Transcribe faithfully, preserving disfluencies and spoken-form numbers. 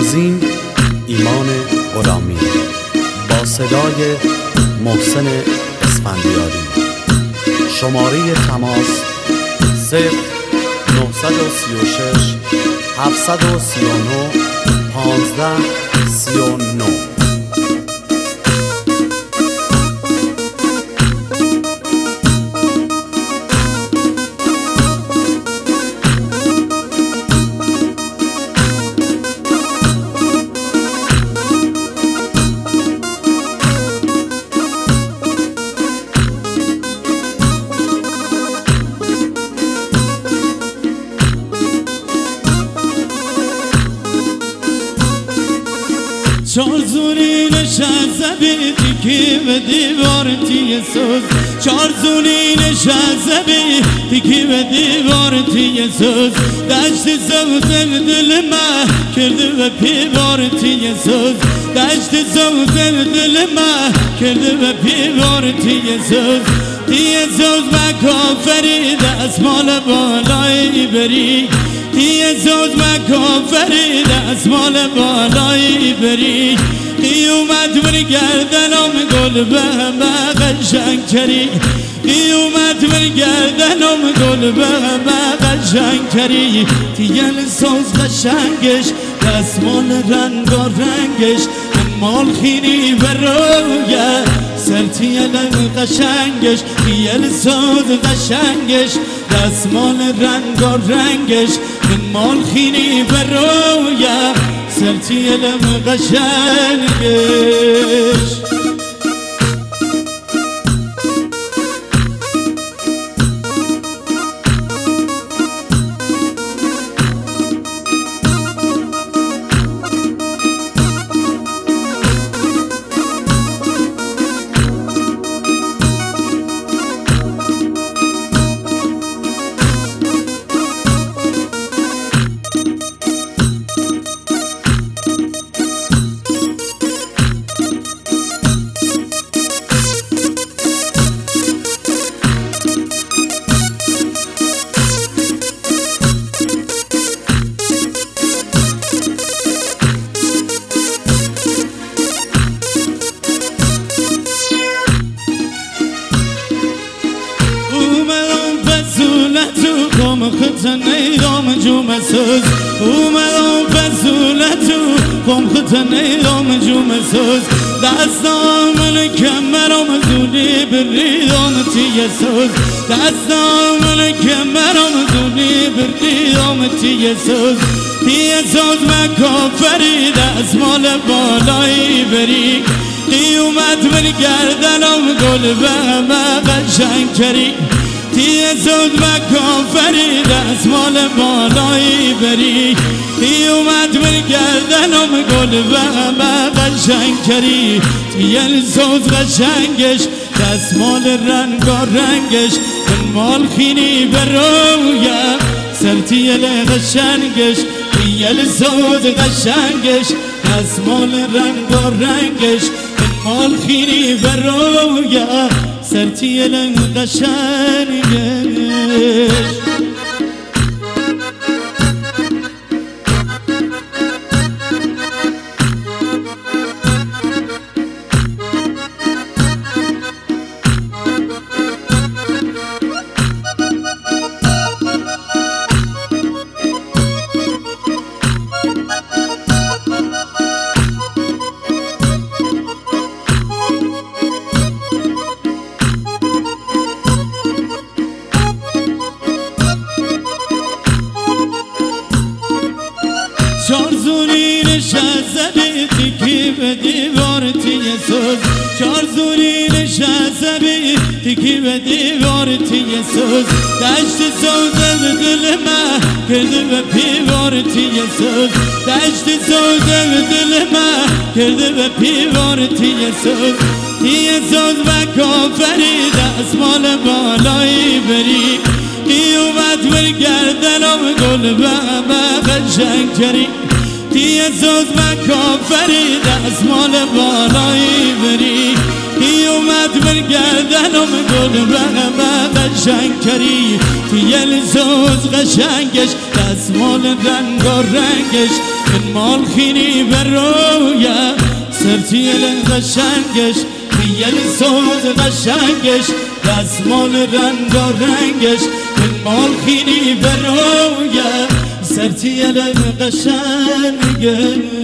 تنظیم ایمان غلامی با صدای محسن اسفندیاری. شماره تماس صفر نه سه شش هفت سه نه پانزده سی و نه. چار زونی نشسته بی تیکی به دیوار تیه سوز، چار زونی نشسته بی تیکی به دیوار تیه سوز. دشت سوز دل ما کرده به پیوار تیه سوز، دشت سوز دل ما کرده به پیوار تیه سوز. تیه سوز و کافری دست مال بالایی بری، تیه سوز و کافری دست مال بالایی بری. قیومت بر گردنم گل به همه قشنگ کری، قیومت بر گردنم گل به همه قشنگ کری. تیه سوز قشنگش دستمال رنگ و رنگش مال خینی برویه سرتیه قشنگش. تیه سوز قشنگش دستمال رنگ و رنگش مال خینی برویه سرتیه قشنگش. خطن ایرام جومه سوز اومدم بزولتو کم خطن ایرام جومه سوز. دستامن کمرم زودی بریدم تیه سوز، دستامن کمرم زودی بریدم تیه سوز. تیه سوز و کافری دست مال بالایی بری، قیومت بر گردنم گل به همه قشنگ کری. تیه سوز و کافری دست مال بالایی بری، قیومت بر گردنم گل به همه قشنگ کری. تیه سوز قشنگش دست مال رنگ و رنگش مال خینی برویه سرتیه قشنگش. تیه سوز قشنگش دست مال رنگ و رنگش مال خینی برویه سرتیه قشنگش. چار زونی نشسته بی تیکی به دیوار تیه سوز، چار زونی نشسته بی تیکی به دیوار تیه سوز. دشت سوز دل ما کرده به پیوار تیه سوز، دشت سوز دل ما کرده به پیوار تیه سوز. تیه سوز و کافری دست مال بالایی بری، قیومت بر گردنم گل به همه قشنگ کری. تیه سوز و کافری دست مال بالایی بری، قیومت بر گردنم گل به همه قشنگ کری. تیه سوز قشنگش دست مال رنگ و رنگش من مال خینی برویه سرتیل قشنگش خیل سوز قشنگش دستمال رنگا رنگش من مال خینی برویه سرتیل قشنگش